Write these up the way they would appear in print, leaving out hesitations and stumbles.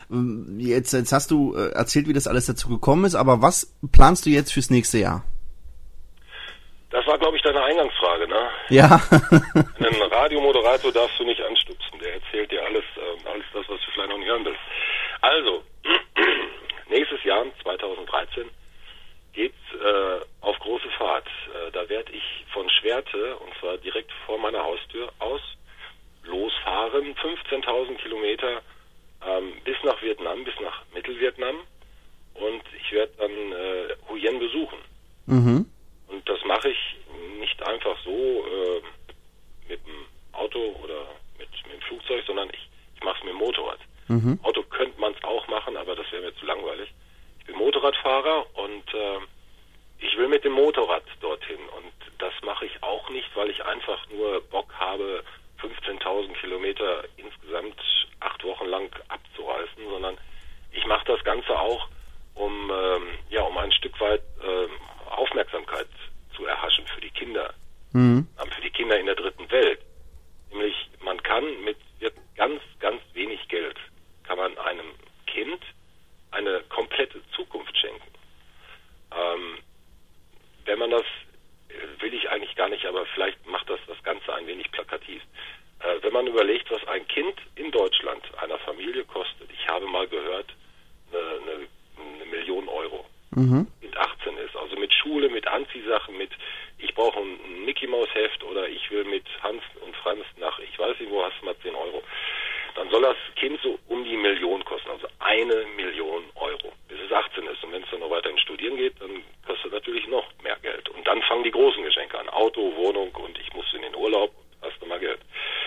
Jetzt hast du erzählt, wie das alles dazu gekommen ist, aber was planst du jetzt fürs nächste Jahr? Das war, glaube ich, deine Eingangsfrage, ne? Ja. Einen Radiomoderator darfst du nicht anstupsen. Der erzählt dir alles das, was du vielleicht noch nicht hören willst. Also, nächstes Jahr, 2013, geht's auf große Fahrt. Da werde ich von Schwerte, und zwar direkt vor meiner Haustür aus, losfahren, 15.000 Kilometer bis nach Vietnam, bis nach Mittelvietnam. Und ich werde dann Huyen besuchen. Mhm. Und das mache ich nicht einfach so mit dem Auto oder mit dem Flugzeug, sondern ich mache es mit dem Motorrad. Mhm. Auto könnte man es auch machen, aber das wäre mir zu langweilig. Ich bin Motorradfahrer und ich will mit dem Motorrad dorthin. Und das mache ich auch nicht, weil ich einfach nur Bock habe, 15.000 Kilometer insgesamt 8 Wochen lang abzureißen, sondern ich mache das Ganze auch, um ein Stück weit Aufmerksamkeit zu erhaschen für die Kinder, für die Kinder in der dritten Welt. Nämlich, man kann mit ganz, ganz wenig Geld, kann man einem Kind eine komplette Zukunft schenken. Wenn man das, will ich eigentlich gar nicht, aber vielleicht macht das Ganze ein wenig plakativ. Wenn man überlegt, was ein Kind in Deutschland einer Familie kostet, ich habe mal gehört, eine Million Euro. Mit 18 ist, also mit Schule, mit Anziehsachen, mit ich brauche ein Mickey-Maus-Heft oder ich will mit Hans und Franz nach, ich weiß nicht wo, hast du mal 10 Euro. Dann soll das Kind so um die Million kosten, also 1 Million Euro, bis es 18 ist. Und wenn es dann noch weiterhin studieren geht, dann kostet natürlich noch mehr Geld. Und dann fangen die großen Geschenke an, Auto, Wohnung und ich muss in den Urlaub, hast du mal Geld.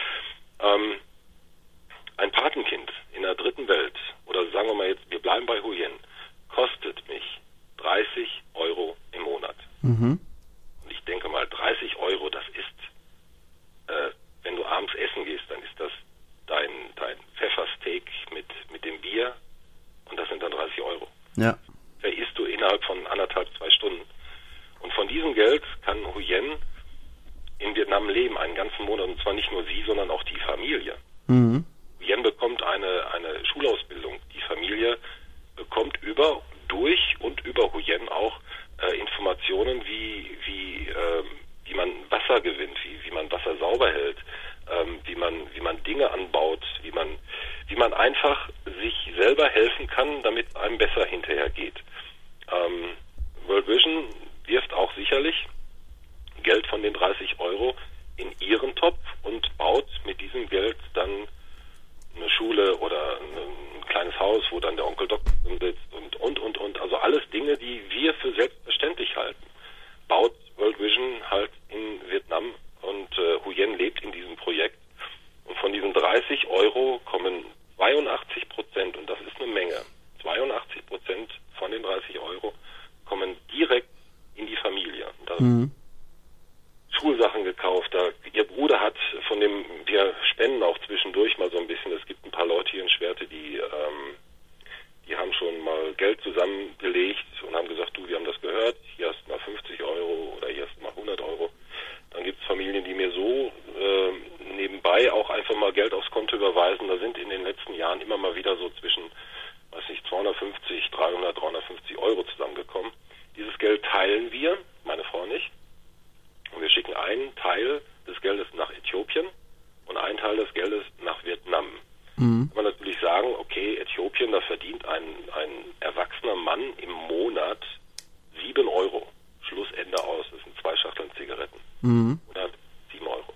Ein Patenkind in der dritten Welt, oder sagen wir mal jetzt, wir bleiben bei Huyen, kostet mich 30 Euro im Monat. Und ich denke mal, 30 Euro, das ist, wenn du abends essen gehst, dann ist das dein Pfeffersteak mit dem Bier und das sind dann 30 Euro. Ja. Da isst du innerhalb von 1,5, 2 Stunden. Und von diesem Geld kann Huyen in Vietnam leben, einen ganzen Monat, und zwar nicht nur sie, sondern auch die Familie. Huyen bekommt eine Schulausbildung. Die Familie bekommt durch und über Huyen auch Informationen, wie man Wasser gewinnt, wie man Wasser sauber hält, wie man Dinge anbaut, wie man einfach sich selber helfen kann, damit es einem besser hinterher geht. World Vision wirft auch sicherlich Geld von den 30 Euro in ihren Topf und baut mit diesem Geld dann eine Schule oder ein kleines Haus, wo dann der Onkel Doktor sitzt und. Also alles Dinge, die wir für selbstverständlich halten, baut World Vision halt in Vietnam und Huyen lebt in diesem Projekt. Und von diesen 30 Euro kommen 82%, und das ist eine Menge, 82% von den 30 Euro kommen direkt in die Familie. Da Schulsachen gekauft, ihr Bruder hat, von dem wir spenden auch zwischendurch mal so ein bisschen, es gibt ein paar Leute hier in Schwerte, die haben schon mal Geld zusammengelegt und haben gesagt, du, wir haben das gehört, hier hast du mal 50 Euro oder hier hast du mal 100 Euro. Dann gibt es Familien, die mir so nebenbei auch einfach mal Geld aufs Konto überweisen. Da sind in den letzten Jahren immer mal wieder so zwischen, 250, 300, 350 Euro zusammengekommen. Dieses Geld teilen wir, meine Frau nicht. Und wir schicken einen Teil des Geldes nach Äthiopien und einen Teil des Geldes nach Vietnam. Kann man natürlich sagen, okay, Äthiopien, da verdient ein erwachsener Mann im Monat 7 Euro. Schlussende aus, das sind 2 Schachteln Zigaretten. 7 Euro.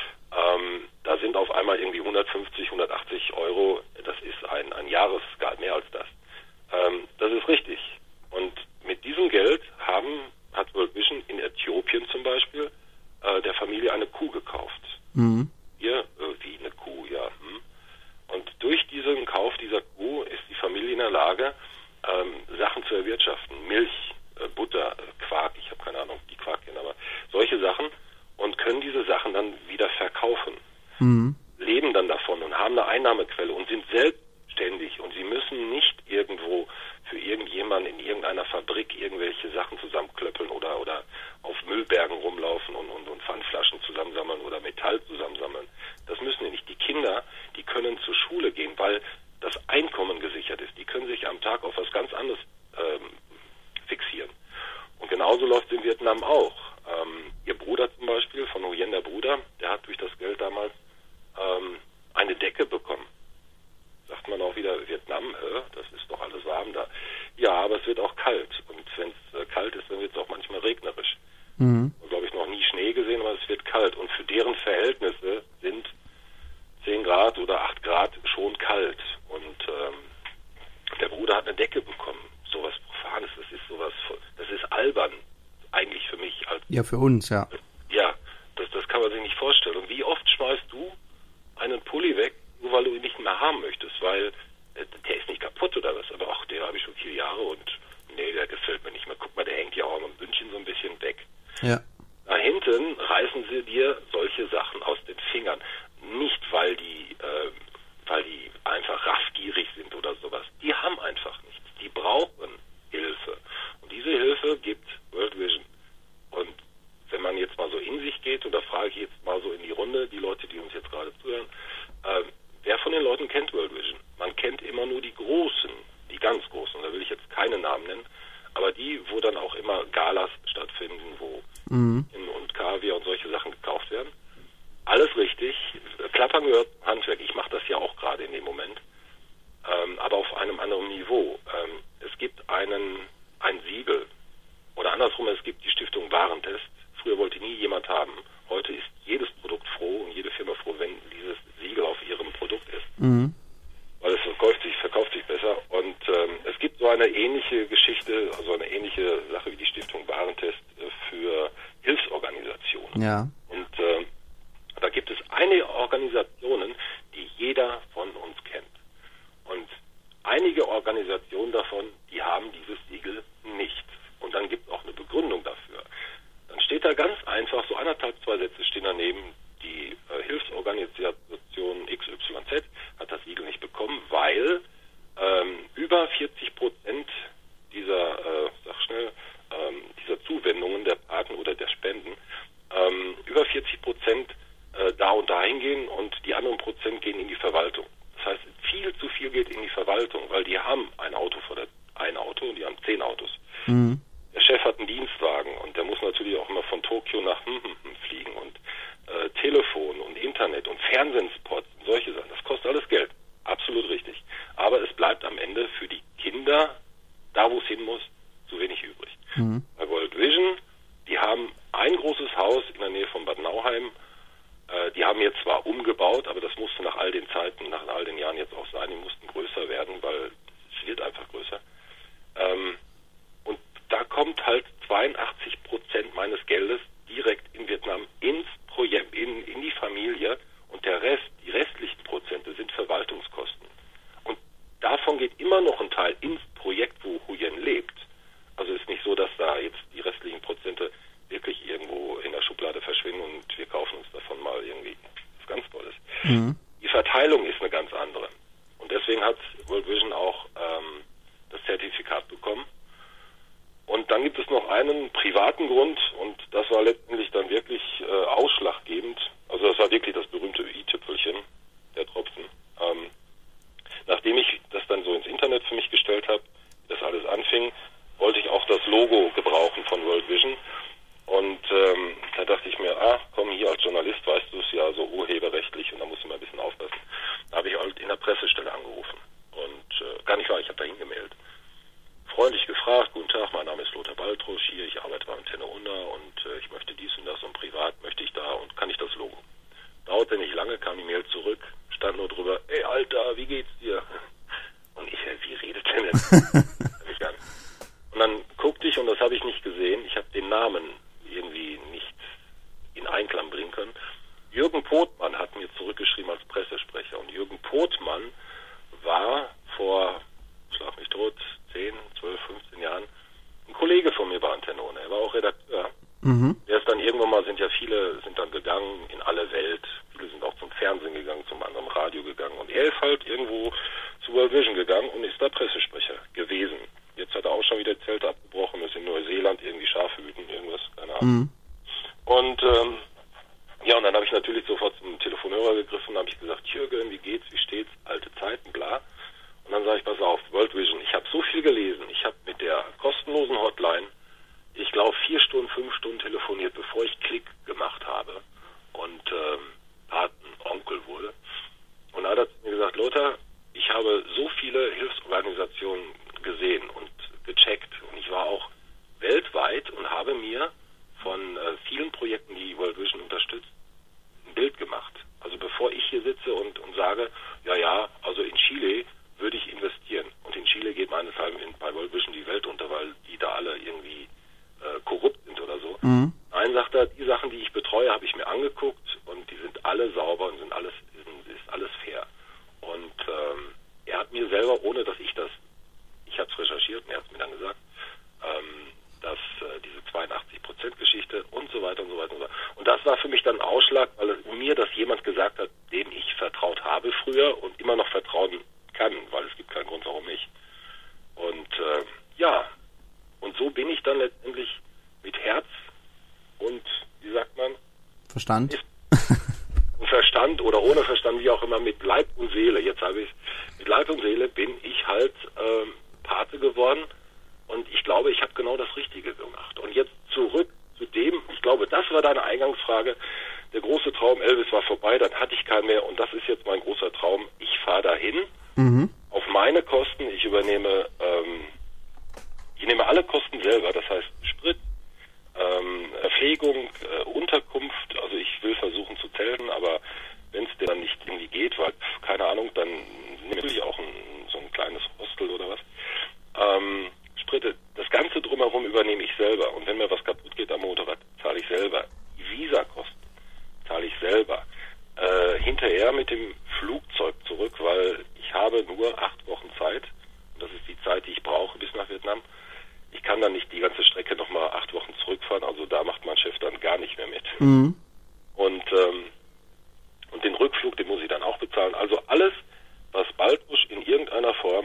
Da sind auf einmal irgendwie 150, 180 Euro, das ist ein Jahresgehalt, mehr als das. Das ist richtig. Und mit diesem Geld hat World Vision in Äthiopien zum Beispiel der Familie eine Kuh gekauft. Hier, wie eine Kuh, ja. Und durch diesen Kauf dieser Kuh ist die Familie in der Lage, Sachen zu erwirtschaften. Milch, Butter, Quark, ich habe keine Ahnung, die Quark kennen, aber solche Sachen, und können diese Sachen dann wieder verkaufen. Leben dann davon und haben eine Einnahmequelle und sind selbstständig, und sie müssen nicht irgendwo für irgendjemanden in irgendeiner Fabrik irgendwelche Sachen zusammenklöppeln oder auf Müllbergen rumlaufen und Pfandflaschen zusammensammeln oder Metall zusammensammeln. Das müssen die nicht. Die Kinder, die können zur Schule gehen, weil das Einkommen gesichert anderem auch. Ihr Bruder zum Beispiel, von Huyen der Bruder, der hat durch das Geld damals eine Decke bekommen. Sagt man auch wieder, Vietnam, das ist doch alles warm da. Ja, aber es wird auch kalt. Und wenn es kalt ist, dann wird es auch manchmal regnerisch. Mhm. Ich habe, glaube ich, noch nie Schnee gesehen, aber es wird kalt. Und für deren Verhältnisse sind 10 Grad oder 8 Grad schon kalt. Und der Bruder hat eine Decke bekommen. Sowas Profanes, das ist albern. Eigentlich für mich. Ja, für uns, ja. Ja, das kann man sich nicht vorstellen. Und wie oft schmeißt du einen Pulli weg, nur weil du ihn nicht mehr haben möchtest, weil der ist nicht kaputt oder was, aber ach, den habe ich schon 4 Jahre und nee, der gefällt mir nicht mehr. Guck mal, der hängt ja auch am Bündchen so ein bisschen weg. Ja. Da hinten reißen sie dir solche Sachen aus den Fingern. Nicht, weil die einfach raffgierig sind oder sowas. Die haben einfach nichts. Die brauchen Hilfe. Und diese Hilfe gibt World Vision. Und wenn man jetzt mal so in sich geht, und da frage ich jetzt mal so in die Runde, die Leute, die uns jetzt gerade zuhören, wer von den Leuten kennt World Vision? Man kennt immer nur die Großen, die ganz Großen, da will ich jetzt keine Namen nennen, aber die, wo dann auch immer Galas stattfinden, wo und Kaviar und solche Sachen gekauft werden. Alles richtig. Klappern gehört Handwerk. Ich mache das ja auch gerade in dem Moment. Aber auf einem anderen Niveau. Es gibt ein Siegel. Oder andersrum, es gibt die Stiftung Warentest. Früher wollte nie jemand haben. Heute ist jedes Produkt froh und jede Firma froh, wenn dieses Siegel auf ihrem Produkt ist. Mhm. Weil es verkauft sich besser. Und es gibt so eine ähnliche Geschichte, also eine ähnliche Sache wie die Stiftung Warentest für Hilfsorganisationen. Ja. Und da gibt es einige Organisationen, die jeder von uns kennt. Und einige Organisationen davon, die haben dieses Siegel nicht. Und dann gibt es auch eine Begründung dafür. Dann steht da ganz einfach, so 1,5, 2 Sätze stehen daneben, die Hilfsorganisation XYZ hat das Siegel nicht bekommen, weil über 40% dieser, dieser Zuwendungen der Paten oder der Spenden, über 40% da und dahin gehen und die anderen Prozent gehen in die Verwaltung. Das heißt, viel zu viel geht in die Verwaltung, weil die haben ein Auto und die haben 10 Autos. Mhm. Der Chef hat einen Dienstwagen und der muss natürlich auch immer von Tokio nach fliegen und Telefon und Internet und Fernsehspots und solche Sachen. Das kostet alles Geld. Absolut richtig. Aber es bleibt am Ende für die Kinder, da wo es hin muss, zu wenig übrig. Mhm. Bei World Vision, die haben ein großes Haus in der Nähe von Bad Nauheim. Die haben jetzt zwar umgebaut, aber das musste nach all den Zeiten, nach all den Jahren jetzt auch sein. Die mussten größer werden, weil es wird einfach größer. Und da kommt halt 82% meines Geldes direkt in Vietnam ins Projekt, in die Familie und die restlichen Prozente sind Verwaltungskosten. Und davon geht immer noch ein Teil ins Projekt, wo Huyen lebt. Also ist nicht so, dass da jetzt die restlichen Prozente wirklich irgendwo in der Schublade verschwinden und wir kaufen uns davon mal irgendwie was ganz Tolles. Mhm. Die Verteilung ist eine ganz andere. Und deswegen hat World Vision auch das Zertifikat bekommen. Und dann gibt es noch einen privaten Grund und das war letztendlich dann wirklich ausschlaggebend. Also das war wirklich das berühmte i-Tüpfelchen, der Tropfen. Nachdem ich das dann so ins Internet für mich gestellt habe, das alles anfing, wollte ich auch das Logo gebrauchen von World Vision. Und da dachte ich mir, komm, hier als Journalist weißt du es ja so urheberrechtlich und da musst du mal ein bisschen aufpassen. Da habe ich halt in der Pressestelle angerufen und gar nicht wahr, ich habe da hingemeldet. Freundlich gefragt, guten Tag, mein Name ist Lothar Baltrusch, hier, ich arbeite bei Antenne Unna und ich möchte dies und das und privat möchte ich da und kann ich das Logo. Dauerte nicht lange, kam die Mail zurück, stand nur drüber, ey Alter, wie geht's dir? Und ich, wie redet der denn? Und dann guckte ich, und das habe ich nicht gesehen, ich habe den Namen irgendwie nicht in Einklang bringen können. Jürgen Pothmann hat mir zurückgeschrieben als Pressesprecher. Und Jürgen Pothmann war vor, schlag mich tot, 10, 12, 15 Jahren ein Kollege von mir bei Antenne Unna. Er war auch Redakteur. Mhm. Der ist dann irgendwann mal, viele sind dann gegangen in alle Welt. Viele sind auch zum Fernsehen gegangen, zum anderen Radio gegangen. Und er ist halt irgendwo zu World Vision gegangen und ist da Pressesprecher gewesen. Jetzt hat er auch schon wieder Zelte abgebrochen, ist in Neuseeland irgendwie Schafe hüten, irgendwas, keine Ahnung. Mhm. Und und dann habe ich natürlich sofort zum Telefonhörer gegriffen, habe ich gesagt, Jürgen, wie geht's, wie steht's, alte Zeiten, bla. Und dann sage ich, pass auf, World Vision, ich habe so viel gelesen, ich habe mit der kostenlosen Hotline ich glaube, 4 Stunden, 5 Stunden telefoniert, bevor ich Klick gemacht habe und Patenonkel wurde. Und da hat er mir gesagt, Lothar, ich habe so viele Hilfsorganisationen gesehen und gecheckt und ich war auch weltweit und habe mir von vielen Projekten, die World Vision unterstützt, ein Bild gemacht. Also bevor ich hier sitze und sage, also in Chile würde ich investieren. Und in Chile geht meinethalben bei World Vision die Welt unter, weil die da alle irgendwie korrupt sind oder so. Mhm. Nein, sagt er, die Sachen, die ich betreue, habe ich mir angeguckt und die sind alle sauber und ist alles fair. Und er hat mir selber, ohne dass ich habe es recherchiert und er hat es mir dann gesagt, dass diese 82%-Geschichte und so weiter und so weiter und so weiter. Und das war für mich dann ein Ausschlag, weil mir das jemand gesagt hat, dem ich vertraut habe früher und immer noch vertrauen kann, weil es gibt keinen Grund, warum nicht. Und und so bin ich dann letztendlich mit Herz und, wie sagt man? Verstand. Verstand oder ohne Verstand, wie auch immer, mit Leib und Seele. Jetzt habe ich mit Leib und Seele bin ich halt Pate geworden und ich glaube, ich habe genau das Richtige gemacht. Und jetzt zurück zu dem, ich glaube, das war deine Eingangsfrage. Der große Traum Elvis war vorbei, dann hatte ich keinen mehr und das ist jetzt mein großer Traum. Ich fahre dahin auf meine Kosten. Ich nehme alle Kosten selber, das heißt Sprit, Verpflegung, Unterkunft, also ich will versuchen zu zelten, aber wenn es dir dann nicht irgendwie geht, weil, keine Ahnung, dann nehme ich auch so ein kleines Hostel oder was. Sprit, das Ganze drumherum übernehme ich selber und wenn mir was kaputt geht am Motorrad, zahle ich selber. Die Visakosten zahle ich selber. Hinterher mit dem Flugzeug zurück, weil ich habe nur 8 Wochen Zeit und das ist die Zeit, die ich brauche bis nach Vietnam. Ich kann dann nicht die ganze Strecke nochmal 8 Wochen zurückfahren, also da macht mein Chef dann gar nicht mehr mit. Mhm. Und den Rückflug, den muss ich dann auch bezahlen. Also alles, was Baltrusch in irgendeiner Form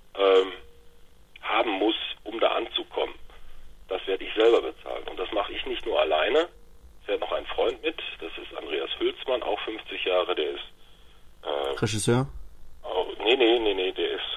haben muss, um da anzukommen, das werde ich selber bezahlen. Und das mache ich nicht nur alleine, es fährt noch ein Freund mit, das ist Andreas Hülsmann, auch 50 Jahre, der ist Regisseur? Nee, der ist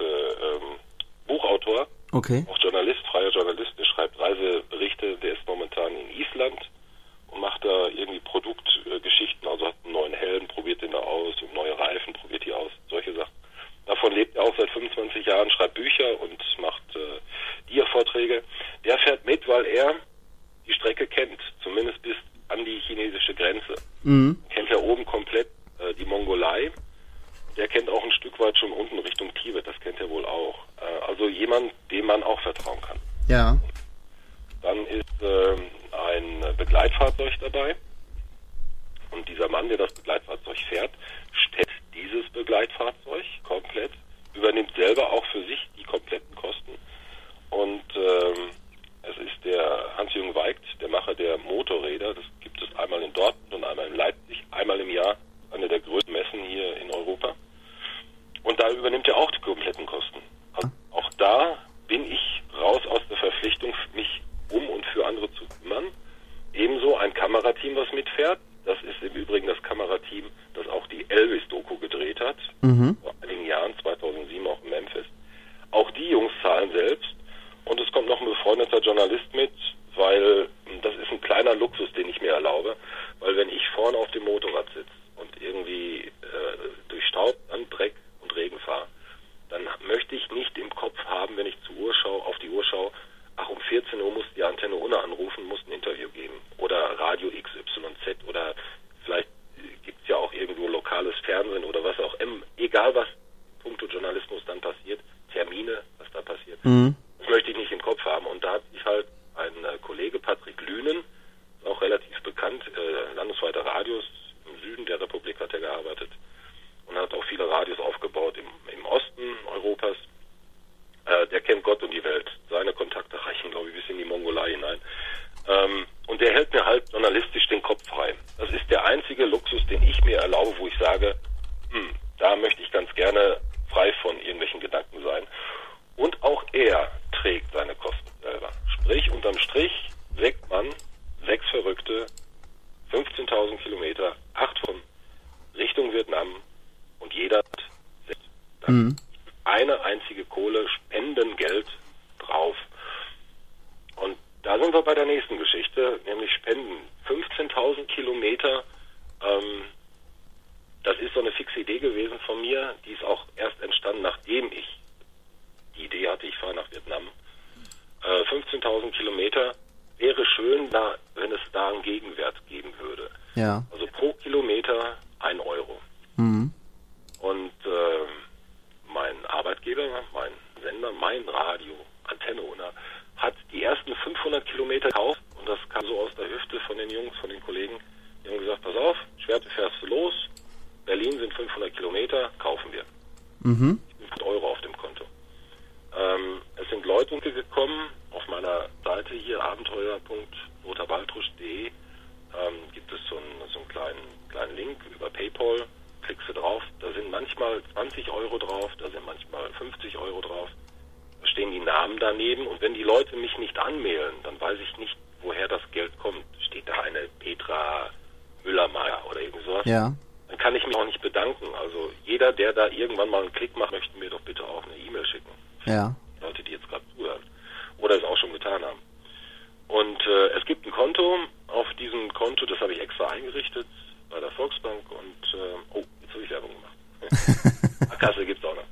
Buchautor. Okay. Auch Journalist, freier Journalist, der schreibt Reiseberichte, der ist momentan in Island und macht da irgendwie Produktgeschichten, also hat einen neuen Helm, probiert den da aus und neue Reifen, probiert die aus, solche Sachen. Davon lebt er auch seit 25 Jahren, schreibt Bücher und macht Dia-Vorträge. Der fährt mit, weil er die Strecke kennt, zumindest bis an die chinesische Grenze. Mhm. Kennt er oben komplett die Mongolei. Der kennt auch ein Stück weit schon unten Richtung Tibet, das kennt er wohl auch. Also jemand, dem man auch vertrauen kann. Ja. Dann ist ein Begleitfahrzeug dabei. Und dieser Mann, der das Begleitfahrzeug fährt, stellt dieses Begleitfahrzeug komplett, übernimmt selber auch für sich die kompletten Kosten. Und es ist der Hans-Jürgen Weigt, der Macher der Motorräder. Das gibt es einmal in Dortmund und einmal in Leipzig, einmal im Jahr. Eine der größten Messen hier in Europa. Und da übernimmt er auch die kompletten Kosten. Also auch da bin ich raus aus der Verpflichtung, mich um und für andere zu kümmern. Ebenso ein Kamerateam, was mitfährt. Das ist im Übrigen das Kamerateam, das auch die Elvis-Doku gedreht hat. Vor einigen Jahren, 2007 auch in Memphis. Auch die Jungs zahlen selbst. Und es kommt noch ein befreundeter Journalist mit, weil das ist ein kleiner Luxus, den ich mir erlaube. Weil wenn ich vorne auf dem Motorrad sitze und irgendwie durch Staub, dann Dreck und Regen fahre, dann möchte ich nicht im Kopf haben, wenn ich auf die Uhr schaue, ach, um 14 Uhr muss die Antenne Unna anrufen, muss ein Interview geben. Oder Radio XYZ oder vielleicht gibt es ja auch irgendwo lokales Fernsehen oder was auch immer. Egal was punkto Journalismus dann passiert, Termine, was da passiert. Das möchte ich nicht im Kopf haben. Und da hat sich halt ein Kollege, Patrick Lünen, auch relativ bekannt, landesweite Radios im Süden der Republik hat er gearbeitet und hat auch viele Radios aufgebaut im Osten Europas. Der kennt Gott und die Welt. Seine Kontakte reichen, glaube ich, bis in die Mongolei hinein. Und der hält mir halt journalistisch den Kopf frei. Das ist der einzige Luxus, den ich mir erlaube, wo ich sage, da möchte ich ganz gerne frei von irgendwelchen Gedanken sein. Und auch er trägt seine Kosten selber. Sprich, unterm Strich, 6 Mann, 6 Verrückte, 15.000 Kilometer, 8 von Richtung Vietnam und jeder hat eine einzige Kohle, Spendengeld drauf. Und da sind wir wir bei der nächsten Geschichte, nämlich Spenden. 15.000 Kilometer, das ist so eine fixe Idee gewesen von mir, die ist auch erst entstanden, nachdem ich die Idee hatte, ich fahre nach Vietnam. 15.000 Kilometer wäre schön, wenn es da einen Gegenwert geben würde. Ja. Also pro Kilometer 1 Euro. Mhm. Und mein Arbeitgeber, mein Sender, mein Radio, Antenne Unna, hat die ersten 500 Kilometer gekauft und das kam so aus der Hüfte von den Jungs, von den Kollegen. Die haben gesagt, pass auf, Schwerte fährst du los, Berlin sind 500 Kilometer, kaufen wir. Mhm. 500 Euro auf dem Konto. Es sind Leute gekommen, auf meiner Seite hier, abenteuer.notabaltrusch.de, gibt es so einen kleinen Link über PayPal, klickst du drauf, da sind manchmal 20 Euro drauf, da sind manchmal 50 Euro drauf, da stehen die Namen daneben und wenn die Leute mich nicht anmailen, dann weiß ich nicht, woher das Geld kommt. Steht da eine Petra Müllermeier oder irgend sowas? Ja. Dann kann ich mich auch nicht bedanken. Also jeder, der da irgendwann mal einen Klick macht, möchte mir doch bitte auch eine E-Mail schicken. Ja. Leute, die jetzt gerade zuhören oder es auch schon getan haben. Und es gibt ein Konto. Auf diesem Konto, das habe ich extra eingerichtet bei der Volksbank und jetzt habe ich Werbung gemacht. Kasse gibt es auch noch.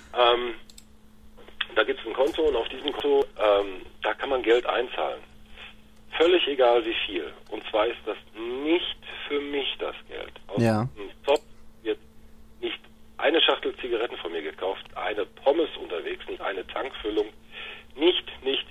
Da gibt es ein Konto und auf diesem Konto, da kann man Geld einzahlen. Völlig egal wie viel. Und zwar ist das nicht für mich das Geld. Aus dem Zopf wird nicht eine Schachtel Zigaretten von mir gekauft, eine Pommes unterwegs, nicht eine Tankfüllung. Nicht.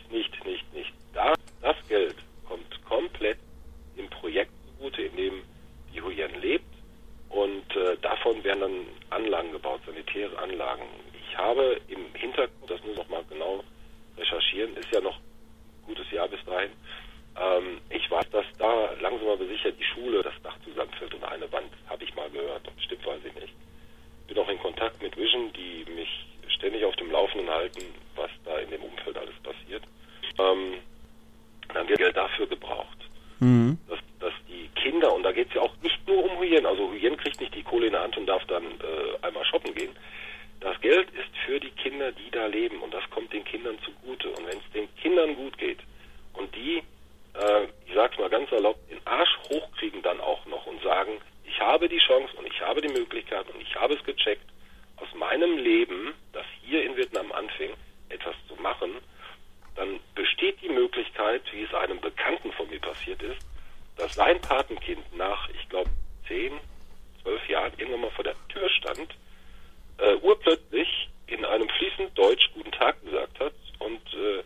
Das Geld kommt komplett im Projekt zugute, in dem die Huyen lebt. Und davon werden dann Anlagen gebaut, sanitäre Anlagen. Ich habe im Hintergrund, das muss ich noch mal genau recherchieren, ist ja noch ein gutes Jahr bis dahin. Ich weiß, dass da langsam aber sicher die Schule, das Dach zusammenfällt und eine Wand, habe ich mal gehört. Stimmt, weiß ich nicht. Bin auch in Kontakt mit Vision, die mich ständig auf dem Laufenden halten, was da in dem Umfeld alles passiert. Dann wird Geld dafür gebraucht. Mhm. Dass die Kinder, und da geht es ja auch nicht nur um Huyen, also Huyen kriegt nicht die Kohle in der Hand und darf dann einmal shoppen gehen. Das Geld ist für die Kinder, die da leben und das kommt den Kindern zugute. Und wenn es den Kindern gut geht und die, ich sag's mal ganz erlaubt, den Arsch hochkriegen dann auch noch und sagen, ich habe die Chance und ich habe die Möglichkeit und ich habe es gecheckt, aus meinem Leben, das hier in Vietnam anfing, etwas zu machen, dann besteht die Möglichkeit, wie es einem Bekannten von mir passiert ist, dass sein Patenkind nach, ich glaube, 10, 12 Jahren irgendwann mal vor der Tür stand, urplötzlich in einem fließend Deutsch Guten Tag gesagt hat und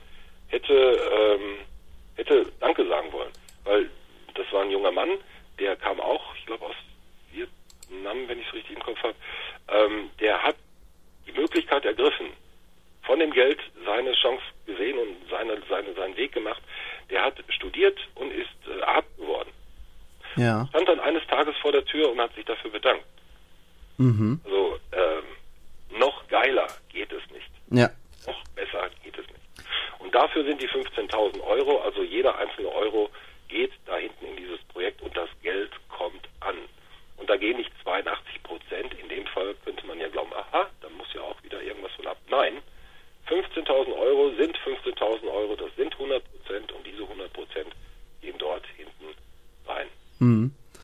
hätte Danke sagen wollen. Weil das war ein junger Mann, der kam auch, ich glaube, aus Vietnam, wenn ich es richtig im Kopf habe, der hat die Möglichkeit ergriffen, von dem Geld seine Chance gesehen und seinen Weg gemacht. Der hat studiert und ist Arzt geworden. Ja. Stand dann eines Tages vor der Tür und hat sich dafür bedankt. Mhm. Also noch geiler geht es nicht. Ja. Noch besser geht es nicht. Und dafür sind die 15.000 Euro, also jeder einzelne Euro geht da hinten in dieses Projekt und das Geld kommt an. Und da gehen nicht 82%. In dem Fall könnte man ja glauben, aha, da muss ja auch wieder irgendwas von ab. Nein, 15.000 Euro sind 15.000 Euro, das sind 100% und diese 100% gehen dort hinten rein. Mhm.